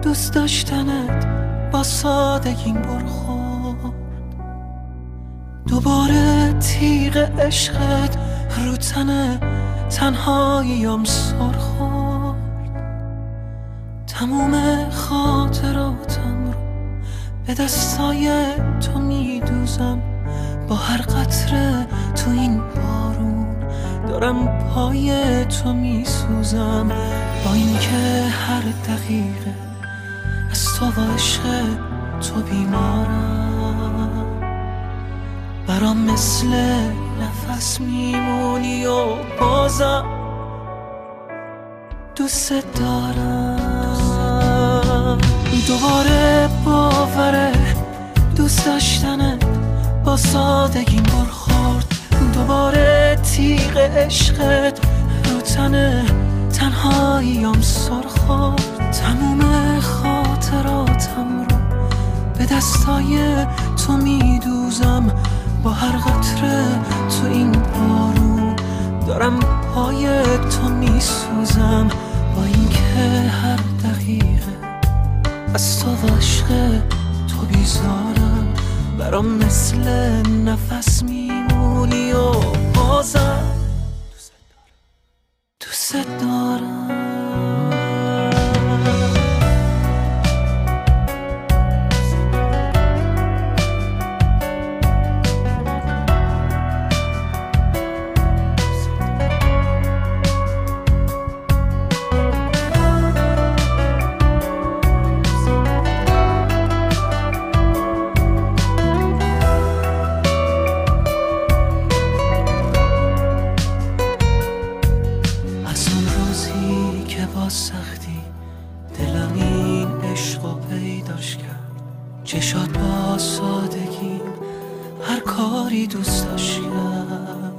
دوست داشتنت با سادگیم برخورد، دوباره تیغ عشقت رو تن تنهاییم سر خورد. تموم خاطراتم رو به دستای تو میدوزم، با هر قطره تو این بارون دارم پای تو میسوزم. با اینکه هر دقیقه از تو و عشق تو بیمارم، برام مثل نفس میمونی و بازم دوست دارم. دوباره باوره دوست داشتنت با سادگیم برخورد، دوباره تیغ عشقت رو تن تنهاییم سر خورد. تموم خاطراتم رو به دستای تو میدوزم، با هر قطره تو این بارون دارم پای تو میسوزم. با اینکه هر دقیقه از تو و عشق تو بیزارم، برام مثل نفس میمونی و بازم دوست دارم. با سختی دلم این عشقو پیداش کرد، چشات با سادگی هر کاری دوست داشت کرد.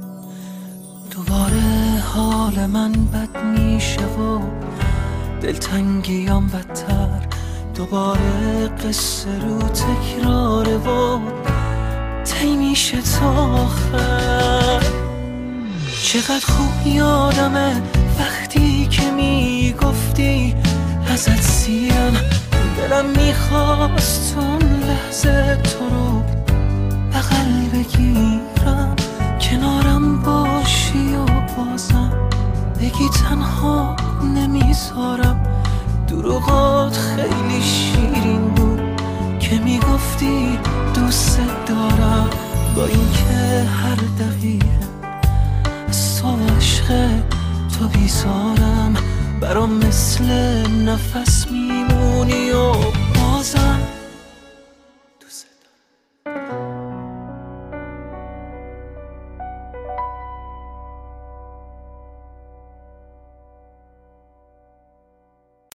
دوباره حال من بد میشه و دلتنگیام بدتر، دوباره قصه رو تکراره و طی میشه تا آخر. چقدر خوب یادمه وقتی که میگفتی ازت سیرم، دلم میخواست اون لحظه تو رو بغل بگیرم، کنارم باشی و بازم بگی تنها نمیذارم. دروغات خیلی شیرین بود که میگفتی دوست دارم، با اینکه هر دقیقه از تو و عشق تو بیزارم، برام مثل نفس میمونی و بازم